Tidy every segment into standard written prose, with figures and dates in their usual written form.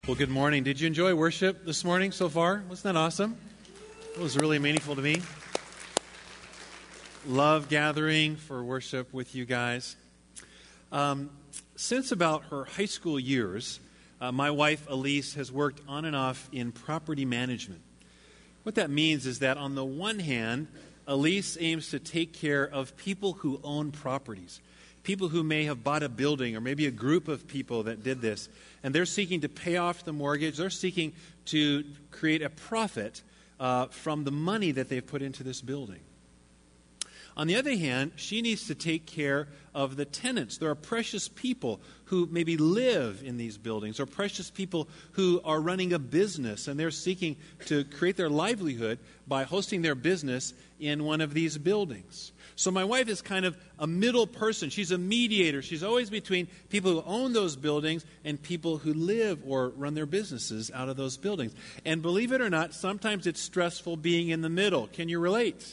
Well, good morning. Did you enjoy worship this morning so far? Wasn't that awesome? It was really meaningful to me. Love gathering for worship with you guys. Since about her high school years, my wife, Elise, has worked on and off in property management. What that means is that on the one hand, Elise aims to take care of people who own properties. People who may have bought a building, or maybe a group of people that did this, and they're seeking to pay off the mortgage. They're seeking to create a profit from the money that they've put into this building. On the other hand, she needs to take care of the tenants. There are precious people who maybe live in these buildings, or precious people who are running a business, and they're seeking to create their livelihood by hosting their business in one of these buildings. So my wife is kind of a middle person. She's a mediator. She's always between people who own those buildings and people who live or run their businesses out of those buildings. And believe it or not, sometimes it's stressful being in the middle. Can you relate?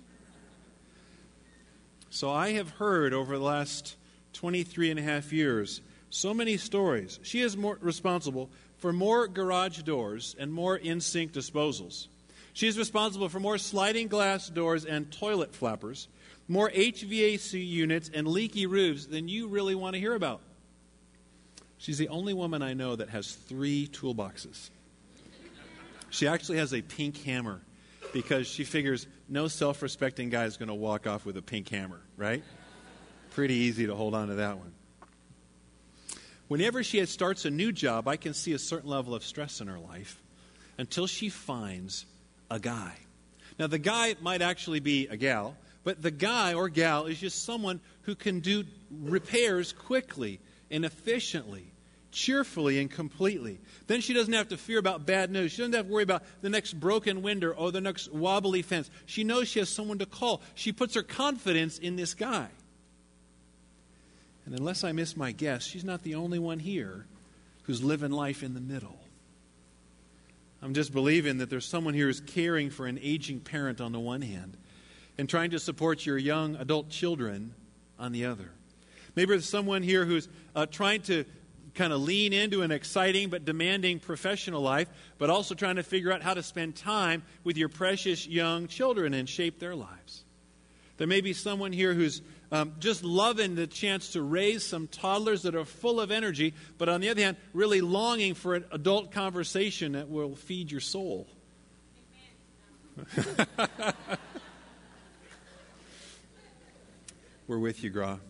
So I have heard over the last 23 and a half years so many stories. She is more responsible for more garage doors and more in-sink disposals. She's responsible for more sliding glass doors and toilet flappers, more HVAC units and leaky roofs than you really want to hear about. She's the only woman I know that has 3 toolboxes. She actually has a pink hammer because she figures no self-respecting guy is going to walk off with a pink hammer, right? Pretty easy to hold on to that one. Whenever she starts a new job, I can see a certain level of stress in her life until she finds a guy. Now, the guy might actually be a gal, but the guy or gal is just someone who can do repairs quickly and efficiently, cheerfully and completely. Then she doesn't have to fear about bad news. She doesn't have to worry about the next broken window or the next wobbly fence. She knows she has someone to call. She puts her confidence in this guy. And unless I miss my guess, she's not the only one here who's living life in the middle. I'm just believing that there's someone here who's caring for an aging parent on the one hand and trying to support your young adult children on the other. Maybe there's someone here who's trying to kind of lean into an exciting but demanding professional life, but also trying to figure out how to spend time with your precious young children and shape their lives. There may be someone here who's just loving the chance to raise some toddlers that are full of energy, but on the other hand, really longing for an adult conversation that will feed your soul. We're with you, Gra.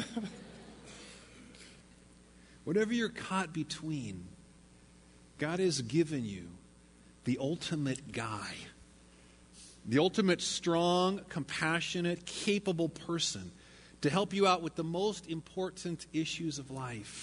Whatever you're caught between, God has given you the ultimate guy, the ultimate strong, compassionate, capable person to help you out with the most important issues of life.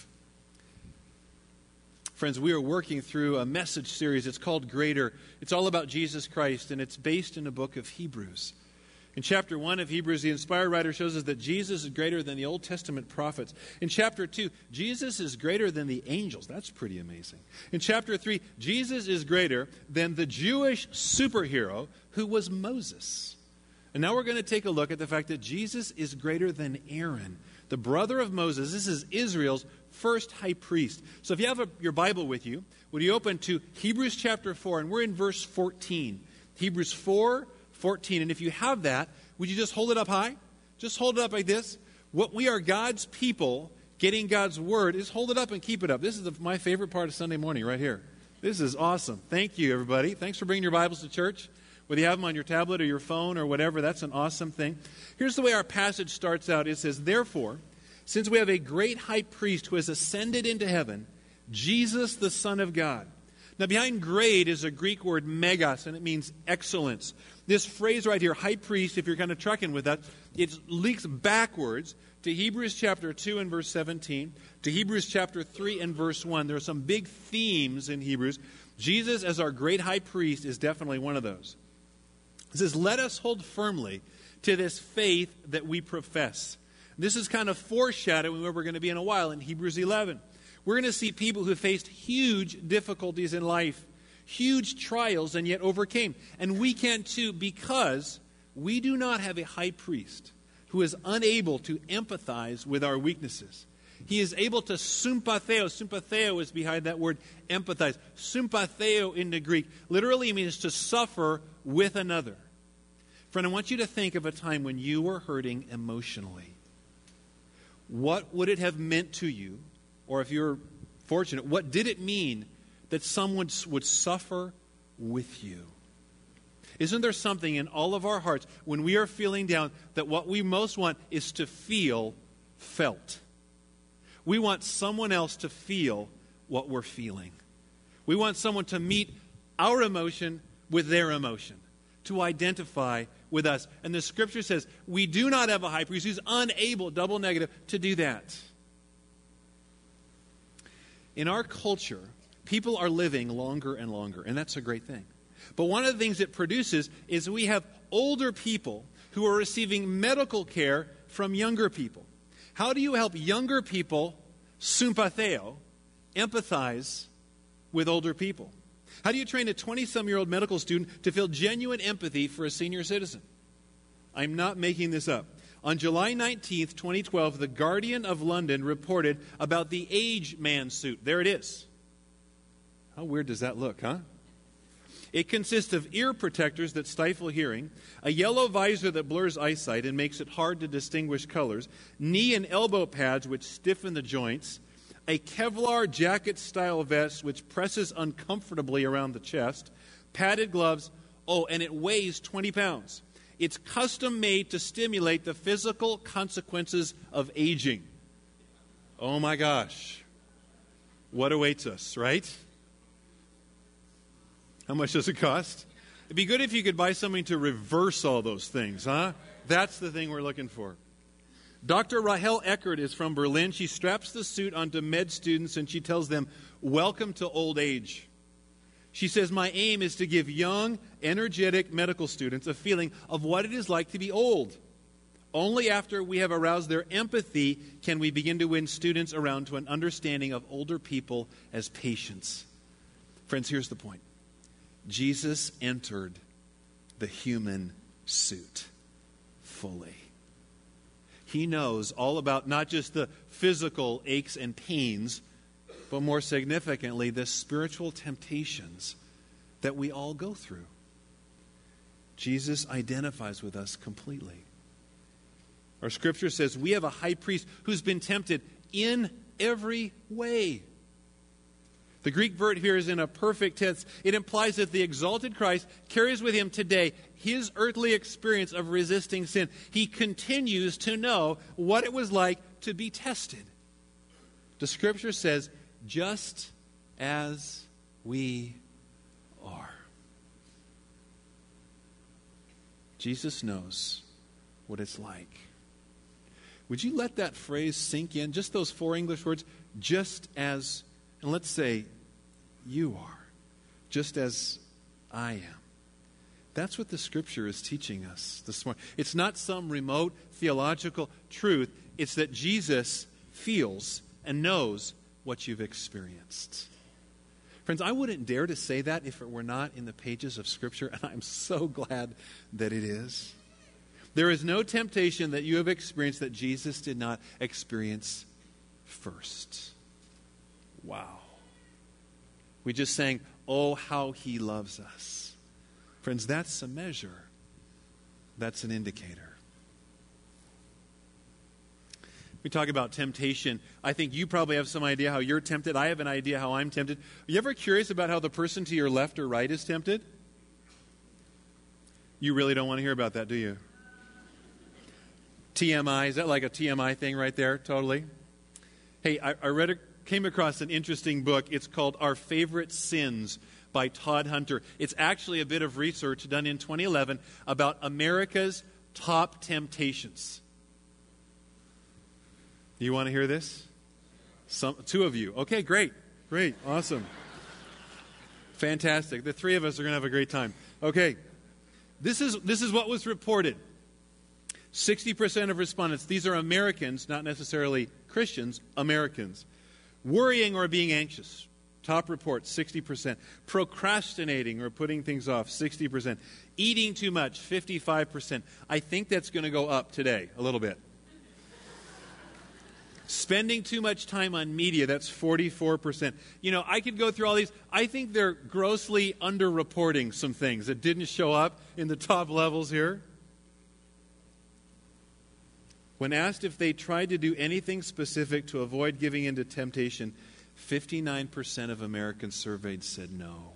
Friends, we are working through a message series. It's called Greater. It's all about Jesus Christ, and it's based in the book of Hebrews. In chapter 1 of Hebrews, the inspired writer shows us that Jesus is greater than the Old Testament prophets. In chapter 2, Jesus is greater than the angels. That's pretty amazing. In chapter 3, Jesus is greater than the Jewish superhero who was Moses. And now we're going to take a look at the fact that Jesus is greater than Aaron, the brother of Moses. This is Israel's first high priest. So if you have your Bible with you, would you open to Hebrews chapter 4, and we're in verse 14. Hebrews 4:14. And if you have that, would you just hold it up high? Just hold it up like this. What we are God's people getting God's word is hold it up and keep it up. This is my favorite part of Sunday morning right here. This is awesome. Thank you, everybody. Thanks for bringing your Bibles to church. Whether you have them on your tablet or your phone or whatever, that's an awesome thing. Here's the way our passage starts out. It says, "Therefore, since we have a great high priest who has ascended into heaven, Jesus, the Son of God." Now, behind great is a Greek word megas, and it means excellence. This phrase right here, high priest, if you're kind of trucking with that, it leaks backwards to Hebrews chapter 2 and verse 17, to Hebrews chapter 3 and verse 1. There are some big themes in Hebrews. Jesus as our great high priest is definitely one of those. It says, "Let us hold firmly to this faith that we profess." This is kind of foreshadowing where we're going to be in a while in Hebrews 11. We're going to see people who faced huge difficulties in life, huge trials, and yet overcame. And we can too, because we do not have a high priest who is unable to empathize with our weaknesses. He is able to sympatheo. Sympatheo is behind that word empathize. Sympatheo in the Greek literally means to suffer with another. Friend, I want you to think of a time when you were hurting emotionally. What would it have meant to you, or if you're fortunate, what did it mean that someone would suffer with you? Isn't there something in all of our hearts when we are feeling down that what we most want is to feel felt? We want someone else to feel what we're feeling. We want someone to meet our emotion with their emotion, to identify with us. And the Scripture says we do not have a high priest who's unable, double negative, to do that. In our culture, people are living longer and longer, and that's a great thing. But one of the things it produces is we have older people who are receiving medical care from younger people. How do you help younger people, sympatheo, empathize with older people? How do you train a 20-some-year-old medical student to feel genuine empathy for a senior citizen? I'm not making this up. On July 19th, 2012, The Guardian of London reported about the Age Man suit. There it is. How weird does that look, huh? It consists of ear protectors that stifle hearing, a yellow visor that blurs eyesight and makes it hard to distinguish colors, knee and elbow pads which stiffen the joints, a Kevlar jacket-style vest which presses uncomfortably around the chest, padded gloves, and it weighs 20 pounds. It's custom-made to stimulate the physical consequences of aging. Oh my gosh. What awaits us, right? How much does it cost? It'd be good if you could buy something to reverse all those things, huh? That's the thing we're looking for. Dr. Rahel Eckert is from Berlin. She straps the suit onto med students and she tells them, "Welcome to old age." She says, "My aim is to give young, energetic medical students a feeling of what it is like to be old. Only after we have aroused their empathy can we begin to win students around to an understanding of older people as patients." Friends, here's the point. Jesus entered the human suit fully. He knows all about not just the physical aches and pains, but more significantly, the spiritual temptations that we all go through. Jesus identifies with us completely. Our Scripture says we have a high priest who's been tempted in every way. The Greek verb here is in a perfect tense. It implies that the exalted Christ carries with him today his earthly experience of resisting sin. He continues to know what it was like to be tested. The Scripture says, just as we are. Jesus knows what it's like. Would you let that phrase sink in? Just those 4 English words, just as, and let's say, you are, just as I am. That's what the Scripture is teaching us this morning. It's not some remote theological truth. It's that Jesus feels and knows what you've experienced. Friends, I wouldn't dare to say that if it were not in the pages of Scripture, and I'm so glad that it is. There is no temptation that you have experienced that Jesus did not experience first. Wow. We just sang, "Oh, how he loves us." Friends, that's a measure. That's an indicator. We talk about temptation. I think you probably have some idea how you're tempted. I have an idea how I'm tempted. Are you ever curious about how the person to your left or right is tempted? You really don't want to hear about that, do you? TMI, is that like a TMI thing right there? Totally. Hey, I came across an interesting book. It's called Our Favorite Sins by Todd Hunter. It's actually a bit of research done in 2011 about America's top temptations. You want to hear this? 2 of you. Okay, great. Great. Awesome. Fantastic. The 3 of us are going to have a great time. Okay. This is what was reported. 60% of respondents, these are Americans, not necessarily Christians, Americans. Worrying or being anxious. Top report, 60%. Procrastinating or putting things off, 60%. Eating too much, 55%. I think that's going to go up today a little bit. Spending too much time on media, that's 44%. I could go through all these. I think they're grossly underreporting some things that didn't show up in the top levels here. When asked if they tried to do anything specific to avoid giving in to temptation, 59% of Americans surveyed said no.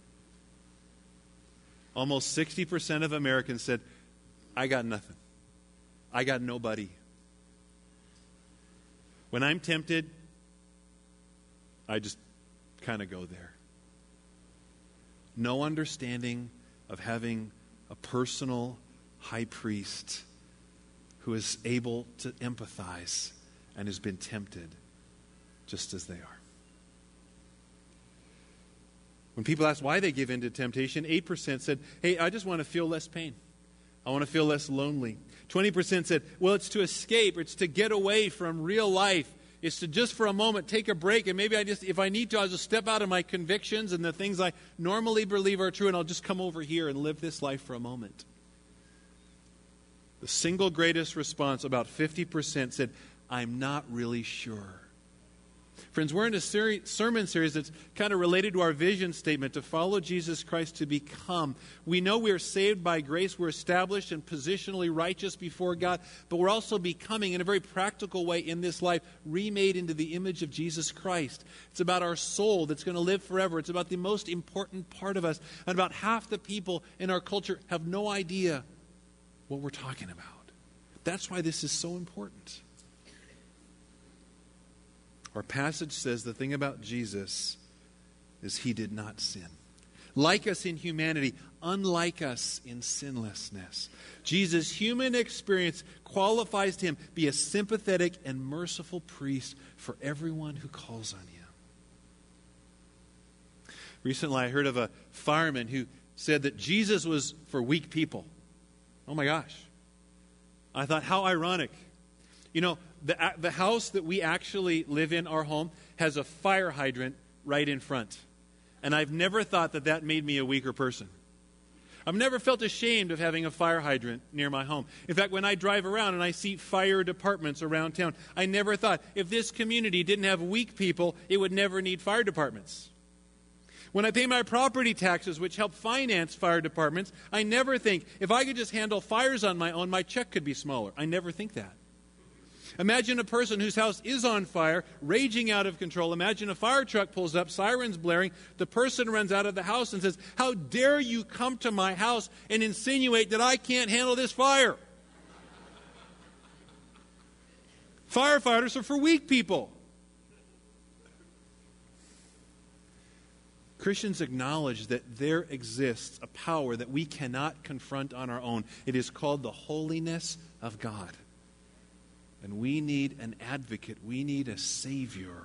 Almost 60% of Americans said, I got nothing. I got nobody. When I'm tempted, I just kind of go there. No understanding of having a personal high priest who is able to empathize and has been tempted just as they are. When people ask why they give in to temptation, 8% said, hey, I just want to feel less pain. I want to feel less lonely. 20% said, well, it's to escape. It's to get away from real life. It's to just for a moment take a break, and maybe if I need to, I'll just step out of my convictions and the things I normally believe are true, and I'll just come over here and live this life for a moment. The single greatest response, about 50%, said, I'm not really sure. Friends, we're in a sermon series that's kind of related to our vision statement, to follow Jesus Christ, to become. We know we are saved by grace. We're established and positionally righteous before God, but we're also becoming, in a very practical way in this life, remade into the image of Jesus Christ. It's about our soul that's going to live forever. It's about the most important part of us. And about half the people in our culture have no idea what we're talking about. That's why this is so important. Our passage says the thing about Jesus is he did not sin. Like us in humanity, unlike us in sinlessness. Jesus' human experience qualifies him to be a sympathetic and merciful priest for everyone who calls on him. Recently, I heard of a fireman who said that Jesus was for weak people. Oh my gosh. I thought, how ironic. The house that we actually live in, our home, has a fire hydrant right in front. And I've never thought that made me a weaker person. I've never felt ashamed of having a fire hydrant near my home. In fact, when I drive around and I see fire departments around town, I never thought, if this community didn't have weak people, it would never need fire departments. When I pay my property taxes, which help finance fire departments, I never think, if I could just handle fires on my own, my check could be smaller. I never think that. Imagine a person whose house is on fire, raging out of control. Imagine a fire truck pulls up, sirens blaring. The person runs out of the house and says, how dare you come to my house and insinuate that I can't handle this fire? Firefighters are for weak people. Christians acknowledge that there exists a power that we cannot confront on our own. It is called the holiness of God. And we need an advocate. We need a Savior.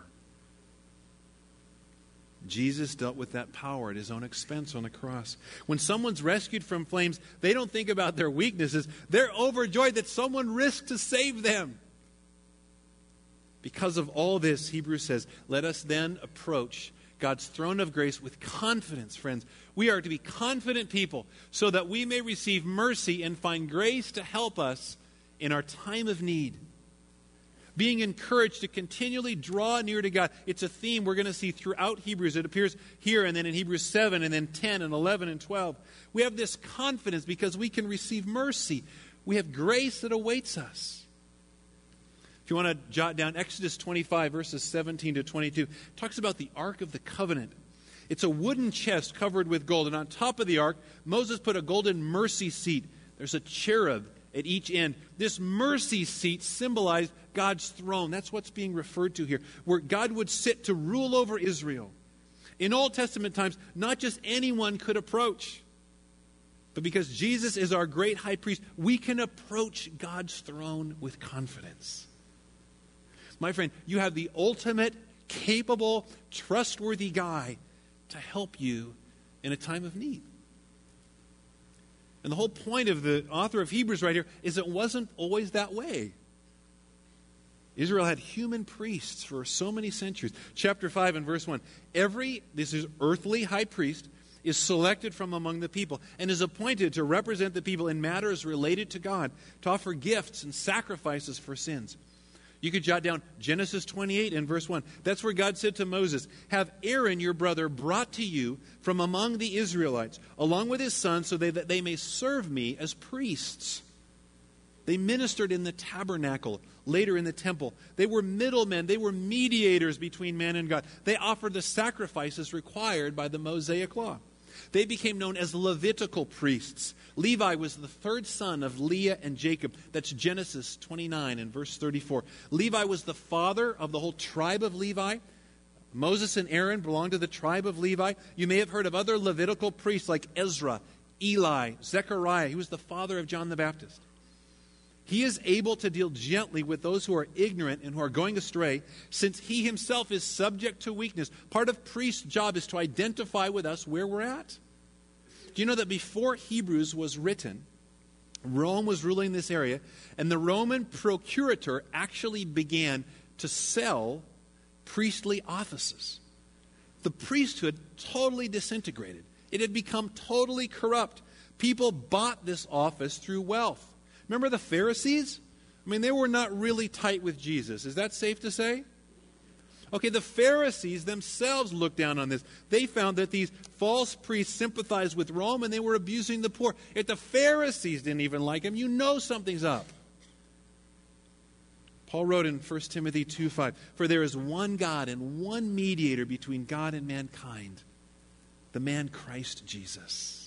Jesus dealt with that power at his own expense on the cross. When someone's rescued from flames, they don't think about their weaknesses. They're overjoyed that someone risked to save them. Because of all this, Hebrews says, let us then approach God's throne of grace with confidence, friends. We are to be confident people so that we may receive mercy and find grace to help us in our time of need. Being encouraged to continually draw near to God. It's a theme we're going to see throughout Hebrews. It appears here and then in Hebrews 7 and then 10 and 11 and 12. We have this confidence because we can receive mercy. We have grace that awaits us. If you want to jot down Exodus 25 verses 17 to 22, it talks about the Ark of the Covenant. It's a wooden chest covered with gold. And on top of the ark, Moses put a golden mercy seat. There's a cherub at each end. This mercy seat symbolized God's throne. That's what's being referred to here, where God would sit to rule over Israel. In Old Testament times, not just anyone could approach, but because Jesus is our great high priest, we can approach God's throne with confidence. My friend, you have the ultimate, capable, trustworthy guy to help you in a time of need. And the whole point of the author of Hebrews right here is it wasn't always that way. Israel had human priests for so many centuries. Chapter 5 and verse 1. This is earthly high priest, is selected from among the people and is appointed to represent the people in matters related to God, to offer gifts and sacrifices for sins. You could jot down Genesis 28 and verse 1. That's where God said to Moses, have Aaron your brother brought to you from among the Israelites, along with his sons, so that they may serve me as priests. They ministered in the tabernacle, later in the temple. They were middlemen. They were mediators between man and God. They offered the sacrifices required by the Mosaic law. They became known as Levitical priests. Levi was the third son of Leah and Jacob. That's Genesis 29 and verse 34. Levi was the father of the whole tribe of Levi. Moses and Aaron belonged to the tribe of Levi. You may have heard of other Levitical priests like Ezra, Eli, Zechariah. He was the father of John the Baptist. He is able to deal gently with those who are ignorant and who are going astray, since he himself is subject to weakness. Part of priest's job is to identify with us where we're at. Do you know that before Hebrews was written, Rome was ruling this area, and the Roman procurator actually began to sell priestly offices? The priesthood totally disintegrated. It had become totally corrupt. People bought this office through wealth. Remember the Pharisees? I mean, they were not really tight with Jesus. Is that safe to say? Okay, the Pharisees themselves looked down on this. They found that these false priests sympathized with Rome and they were abusing the poor. If the Pharisees didn't even like him, you know something's up. Paul wrote in 1 Timothy 2:5, for there is one God and one mediator between God and mankind, the man Christ Jesus.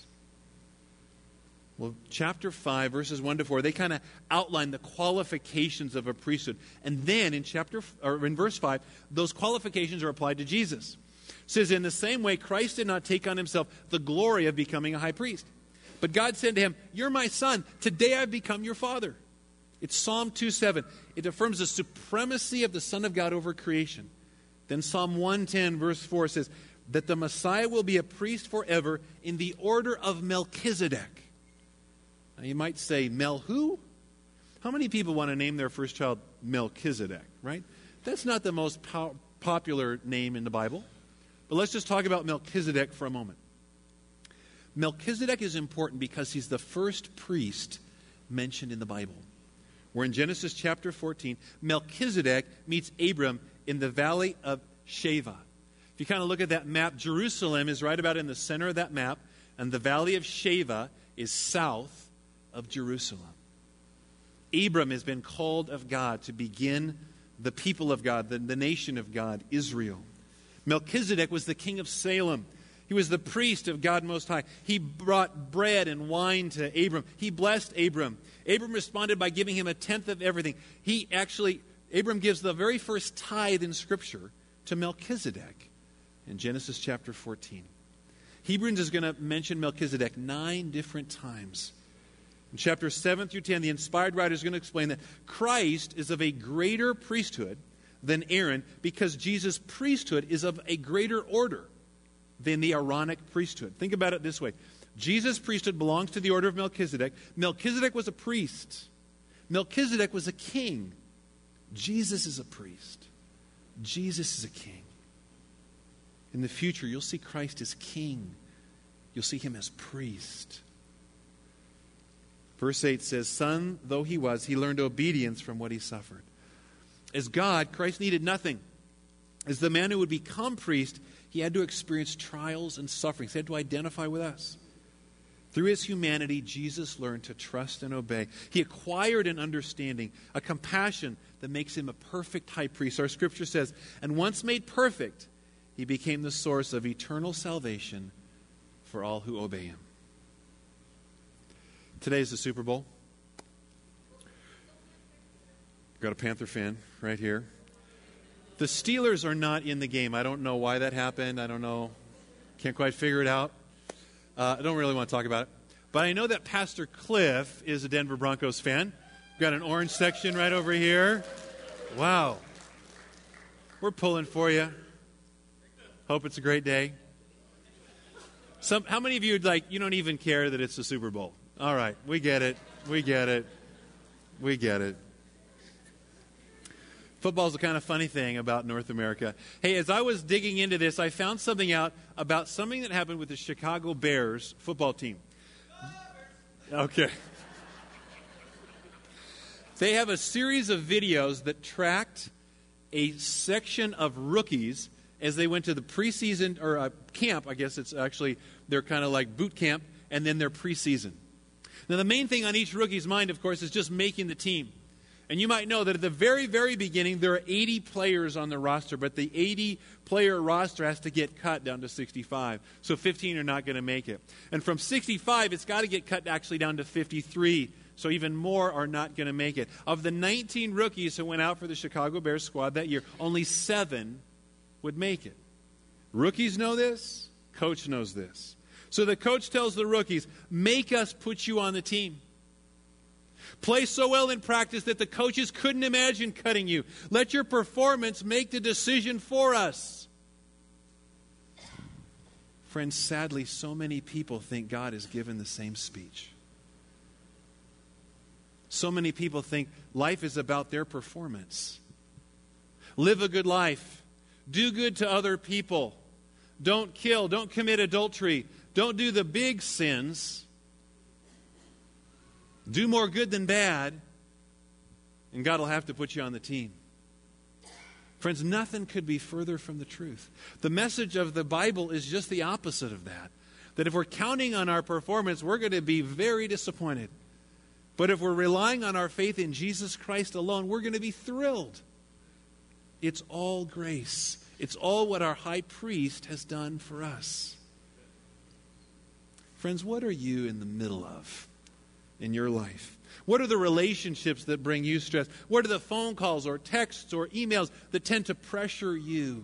Well, chapter 5, verses 1 to 4, they kind of outline the qualifications of a priesthood. And then in verse 5, those qualifications are applied to Jesus. It says, in the same way, Christ did not take on himself the glory of becoming a high priest. But God said to him, you're my son. Today I've become your father. It's Psalm 2:7. It affirms the supremacy of the Son of God over creation. Then Psalm 110, verse 4 says, that the Messiah will be a priest forever in the order of Melchizedek. Now you might say, Mel who? How many people want to name their first child Melchizedek, right? That's not the most popular name in the Bible. But let's just talk about Melchizedek for a moment. Melchizedek is important because he's the first priest mentioned in the Bible. We're in Genesis chapter 14. Melchizedek meets Abram in the valley of Sheva. If you kind of look at that map, Jerusalem is right about in the center of that map, and the valley of Sheva is south of Jerusalem. Abram has been called of God to begin the people of God, the nation of God, Israel. Melchizedek was the king of Salem. He was the priest of God Most High. He brought bread and wine to Abram. He blessed Abram. Abram responded by giving him a tenth of everything. Abram gives the very first tithe in Scripture to Melchizedek in Genesis chapter 14. Hebrews is going to mention Melchizedek 9 different times. In chapters 7 through 10, the inspired writer is going to explain that Christ is of a greater priesthood than Aaron because Jesus' priesthood is of a greater order than the Aaronic priesthood. Think about it this way. Jesus' priesthood belongs to the order of Melchizedek. Melchizedek was a priest. Melchizedek was a king. Jesus is a priest. Jesus is a king. In the future, you'll see Christ as king. You'll see him as priest. Verse 8 says, son though he was, he learned obedience from what he suffered. As God, Christ needed nothing. As the man who would become priest, he had to experience trials and sufferings. He had to identify with us. Through his humanity, Jesus learned to trust and obey. He acquired an understanding, a compassion that makes him a perfect high priest. Our scripture says, and once made perfect, he became the source of eternal salvation for all who obey him. Today is the Super Bowl. Got a Panther fan right here. The Steelers are not in the game. I don't know why that happened. I don't know. Can't quite figure it out. I don't really want to talk about it. But I know that Pastor Cliff is a Denver Broncos fan. We've got an orange section right over here. Wow. We're pulling for you. Hope it's a great day. How many of you you don't even care that it's the Super Bowl? All right, we get it. We get it. We get it. Football's a kind of funny thing about North America. Hey, as I was digging into this, I found something out about something that happened with the Chicago Bears football team. Okay. They have a series of videos that tracked a section of rookies as they went to the preseason, or camp, I guess it's actually, they're kind of like boot camp, and then their preseason. Now, the main thing on each rookie's mind, of course, is just making the team. And you might know that at the very, very beginning, there are 80 players on the roster, but the 80-player roster has to get cut down to 65. So 15 are not going to make it. And from 65, it's got to get cut actually down to 53. So even more are not going to make it. Of the 19 rookies who went out for the Chicago Bears squad that year, only 7 would make it. Rookies know this. Coach knows this. So the coach tells the rookies, make us put you on the team. Play so well in practice that the coaches couldn't imagine cutting you. Let your performance make the decision for us. Friends, sadly, so many people think God is given the same speech. So many people think life is about their performance. Live a good life. Do good to other people. Don't kill. Don't commit adultery. Don't do the big sins. Do more good than bad, and God will have to put you on the team. Friends, nothing could be further from the truth. The message of the Bible is just the opposite of that. That if we're counting on our performance, we're going to be very disappointed. But if we're relying on our faith in Jesus Christ alone, we're going to be thrilled. It's all grace. It's all what our high priest has done for us. Friends, what are you in the middle of in your life? What are the relationships that bring you stress? What are the phone calls or texts or emails that tend to pressure you?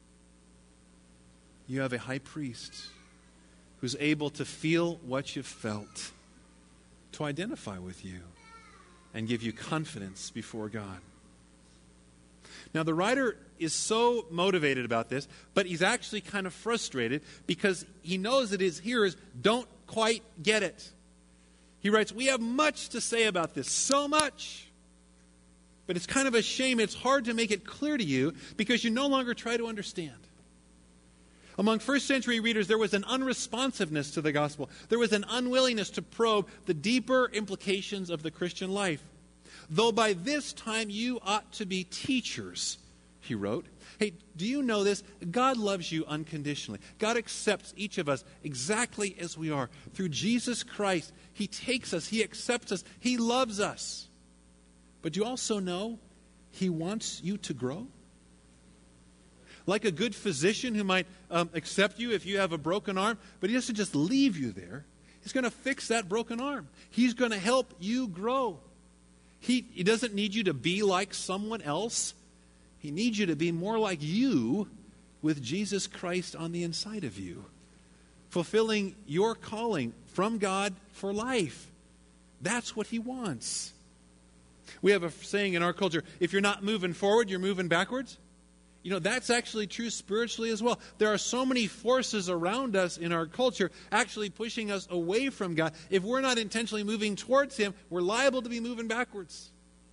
You have a high priest who's able to feel what you've felt, to identify with you, and give you confidence before God. Now, the writer is so motivated about this, but he's actually kind of frustrated because he knows that his hearers don't quite get it. He writes, we have much to say about this, so much. But it's kind of a shame. It's hard to make it clear to you because you no longer try to understand. Among first century readers, there was an unresponsiveness to the gospel. There was an unwillingness to probe the deeper implications of the Christian life. Though by this time you ought to be teachers, he wrote. Hey, do you know this? God loves you unconditionally. God accepts each of us exactly as we are. Through Jesus Christ, He takes us, He accepts us, He loves us. But you also know He wants you to grow. Like a good physician who might accept you if you have a broken arm, but He doesn't just leave you there. He's going to fix that broken arm. He's going to help you grow. He doesn't need you to be like someone else. He needs you to be more like you with Jesus Christ on the inside of you, fulfilling your calling from God for life. That's what He wants. We have a saying in our culture, if you're not moving forward, you're moving backwards. You know, that's actually true spiritually as well. There are so many forces around us in our culture actually pushing us away from God. If we're not intentionally moving towards Him, we're liable to be moving backwards.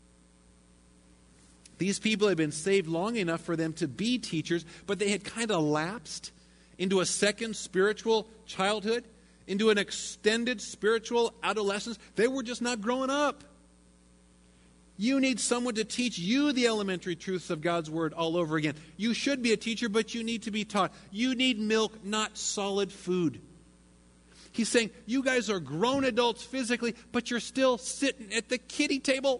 These people had been saved long enough for them to be teachers, but they had kind of lapsed into a second spiritual childhood, into an extended spiritual adolescence. They were just not growing up. You need someone to teach you the elementary truths of God's Word all over again. You should be a teacher, but you need to be taught. You need milk, not solid food. He's saying, you guys are grown adults physically, but you're still sitting at the kiddie table.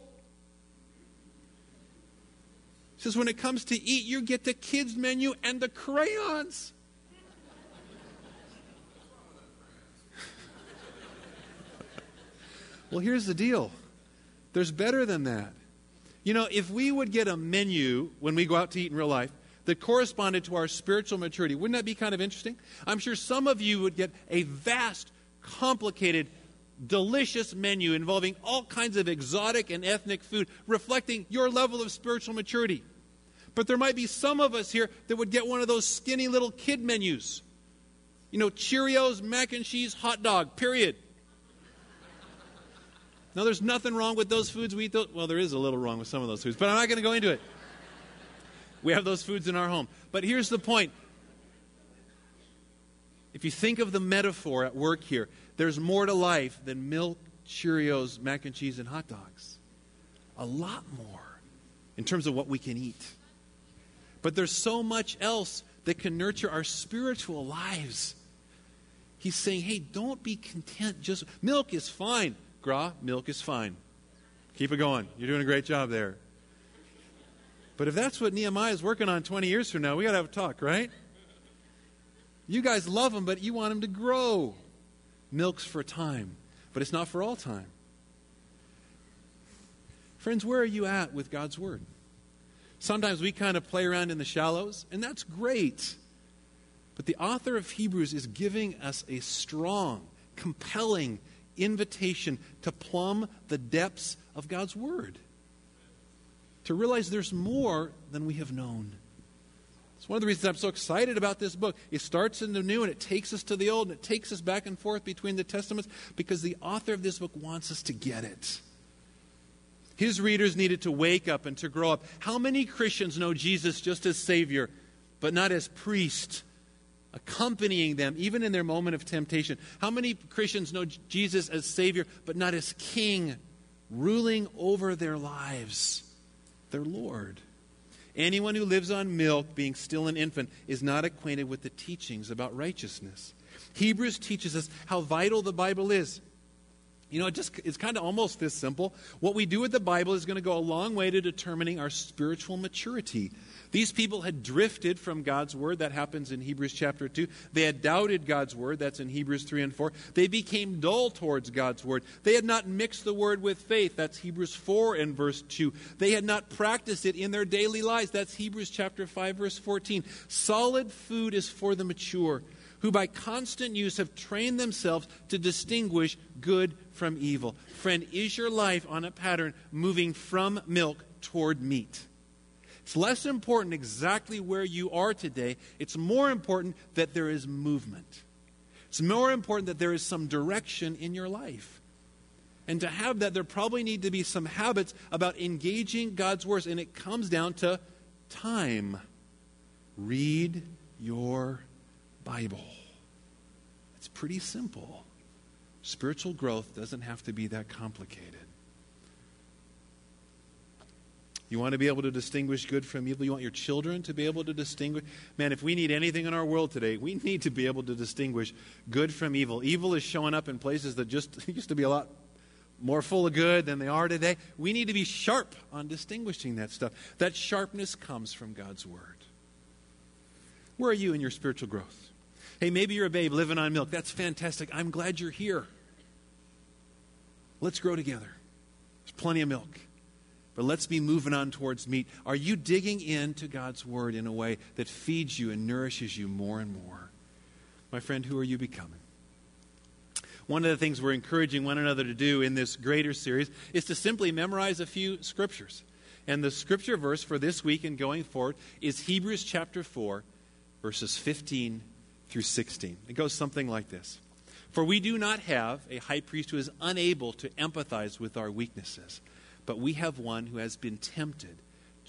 He says, when it comes to eat, you get the kids' menu and the crayons. Well, here's the deal. There's better than that. You know, if we would get a menu when we go out to eat in real life that corresponded to our spiritual maturity, wouldn't that be kind of interesting? I'm sure some of you would get a vast, complicated, delicious menu involving all kinds of exotic and ethnic food, reflecting your level of spiritual maturity. But there might be some of us here that would get one of those skinny little kid menus. You know, Cheerios, mac and cheese, hot dog, period. Now, there's nothing wrong with those foods. We eat those. Well, there is a little wrong with some of those foods, but I'm not going to go into it. We have those foods in our home. But here's the point. If you think of the metaphor at work here, there's more to life than milk, Cheerios, mac and cheese, and hot dogs. a lot more in terms of what we can eat. But there's so much else that can nurture our spiritual lives. He's saying, hey, don't be content. Just milk is fine. Gra, milk is fine. Keep it going. You're doing a great job there. But if that's what Nehemiah is working on 20 years from now, we got to have a talk, right? You guys love him, but you want him to grow. Milk's for time, but it's not for all time. Friends, where are you at with God's Word? Sometimes we kind of play around in the shallows, and that's great. But the author of Hebrews is giving us a strong, compelling invitation to plumb the depths of God's Word. To realize there's more than we have known. It's one of the reasons I'm so excited about this book. It starts in the new and it takes us to the old and it takes us back and forth between the testaments because the author of this book wants us to get it. His readers needed to wake up and to grow up. How many Christians know Jesus just as Savior, but not as priest, accompanying them even in their moment of temptation? How many Christians know Jesus as Savior, but not as King, ruling over their lives? Their Lord. Anyone who lives on milk, being still an infant, is not acquainted with the teachings about righteousness. Hebrews teaches us how vital the Bible is. You know, it's kind of almost this simple. What we do with the Bible is going to go a long way to determining our spiritual maturity. These people had drifted from God's Word. That happens in Hebrews chapter 2. They had doubted God's Word. That's in Hebrews 3 and 4. They became dull towards God's Word. They had not mixed the Word with faith. That's Hebrews 4 and verse 2. They had not practiced it in their daily lives. That's Hebrews chapter 5, verse 14. Solid food is for the mature, who by constant use have trained themselves to distinguish good from evil. Friend, is your life on a pattern moving from milk toward meat? It's less important exactly where you are today. It's more important that there is movement. It's more important that there is some direction in your life. And to have that, there probably need to be some habits about engaging God's words. And it comes down to time. Read your Bible. It's pretty simple. Spiritual growth doesn't have to be that complicated. You want to be able to distinguish good from evil? You want your children to be able to distinguish? Man, if we need anything in our world today, we need to be able to distinguish good from evil. Evil is showing up in places that just used to be a lot more full of good than they are today. We need to be sharp on distinguishing that stuff. That sharpness comes from God's Word. Where are you in your spiritual growth? Hey, maybe you're a babe living on milk. That's fantastic. I'm glad you're here. Let's grow together. There's plenty of milk. But let's be moving on towards meat. Are you digging into God's Word in a way that feeds you and nourishes you more and more? My friend, who are you becoming? One of the things we're encouraging one another to do in this greater series is to simply memorize a few scriptures. And the scripture verse for this week and going forward is Hebrews chapter 4, verses 15 through 16. It goes something like this. For we do not have a high priest who is unable to empathize with our weaknesses, but we have one who has been tempted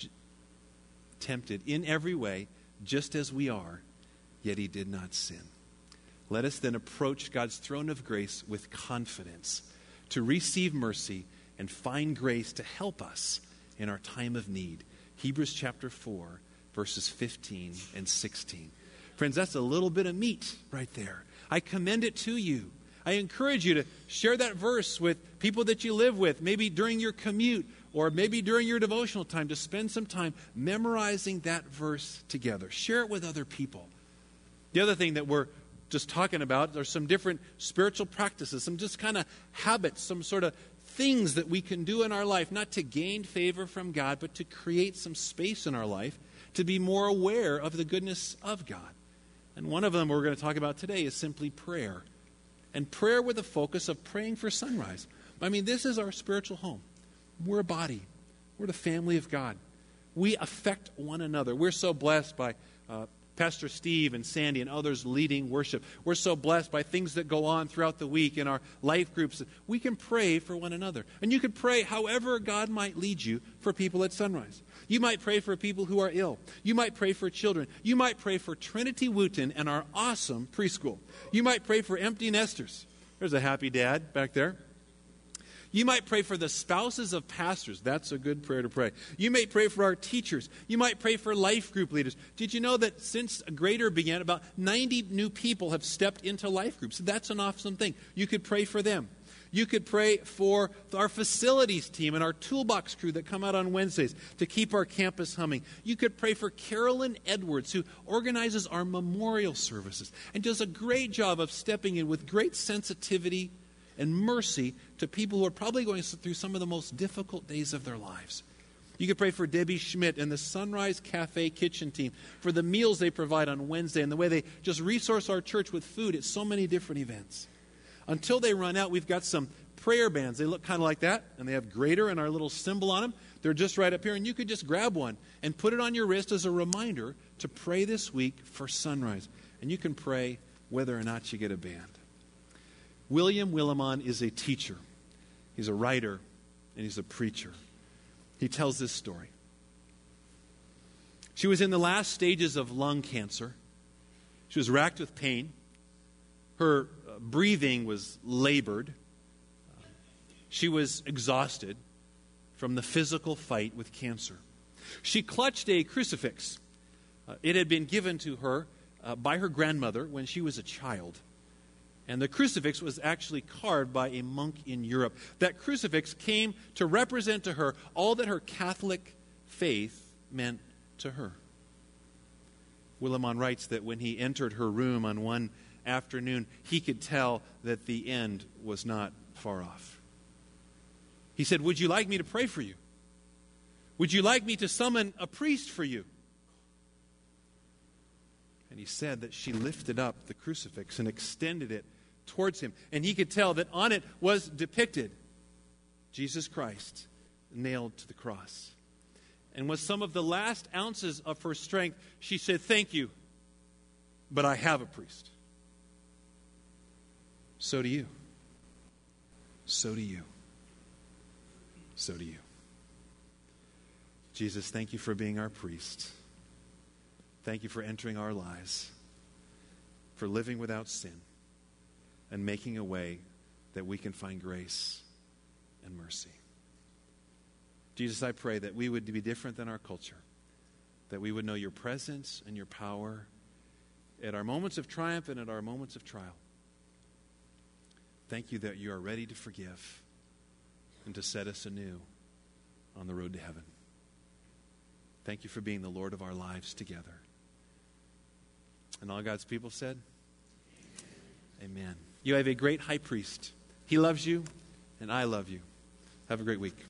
in every way, just as we are, yet he did not sin. Let us then approach God's throne of grace with confidence to receive mercy and find grace to help us in our time of need. Hebrews chapter 4, verses 15 and 16. Friends, that's a little bit of meat right there. I commend it to you. I encourage you to share that verse with people that you live with, maybe during your commute or maybe during your devotional time, to spend some time memorizing that verse together. Share it with other people. The other thing that we're just talking about are some different spiritual practices, some just kind of habits, some sort of things that we can do in our life, not to gain favor from God, but to create some space in our life to be more aware of the goodness of God. And one of them we're going to talk about today is simply prayer. And prayer with a focus of praying for sunrise. I mean, this is our spiritual home. We're a body. We're the family of God. We affect one another. We're so blessed by Pastor Steve and Sandy and others leading worship. We're so blessed by things that go on throughout the week in our life groups. We can pray for one another. And you can pray however God might lead you for people at Sunrise. You might pray for people who are ill. You might pray for children. You might pray for Trinity Wooten and our awesome preschool. You might pray for empty nesters. There's a happy dad back there. You might pray for the spouses of pastors. That's a good prayer to pray. You may pray for our teachers. You might pray for life group leaders. Did you know that since Greater began, about 90 new people have stepped into life groups? That's an awesome thing. You could pray for them. You could pray for our facilities team and our toolbox crew that come out on Wednesdays to keep our campus humming. You could pray for Carolyn Edwards, who organizes our memorial services and does a great job of stepping in with great sensitivity and mercy to people who are probably going through some of the most difficult days of their lives. You could pray for Debbie Schmidt and the Sunrise Cafe kitchen team for the meals they provide on Wednesday and the way they just resource our church with food at so many different events. Until they run out, we've got some prayer bands. They look kind of like that, and they have Greater and our little symbol on them. They're just right up here, and you could just grab one and put it on your wrist as a reminder to pray this week for Sunrise. And you can pray whether or not you get a band. William Willimon is a teacher. He's a writer, and he's a preacher. He tells this story. She was in the last stages of lung cancer. She was racked with pain. Her breathing was labored. She was exhausted from the physical fight with cancer. She clutched a crucifix. It had been given to her by her grandmother when she was a child. And the crucifix was actually carved by a monk in Europe. That crucifix came to represent to her all that her Catholic faith meant to her. Willimon writes that when he entered her room on one afternoon, he could tell that the end was not far off. He said, "Would you like me to pray for you? Would you like me to summon a priest for you?" And he said that she lifted up the crucifix and extended it towards him. And he could tell that on it was depicted Jesus Christ nailed to the cross. And with some of the last ounces of her strength, she said, "Thank you, but I have a priest." So do you. So do you. So do you. Jesus, thank you for being our priest. Thank you for entering our lives, for living without sin, and making a way that we can find grace and mercy. Jesus, I pray that we would be different than our culture, that we would know your presence and your power at our moments of triumph and at our moments of trial. Thank you that you are ready to forgive and to set us anew on the road to heaven. Thank you for being the Lord of our lives together. And all God's people said, Amen. You have a great high priest. He loves you, and I love you. Have a great week.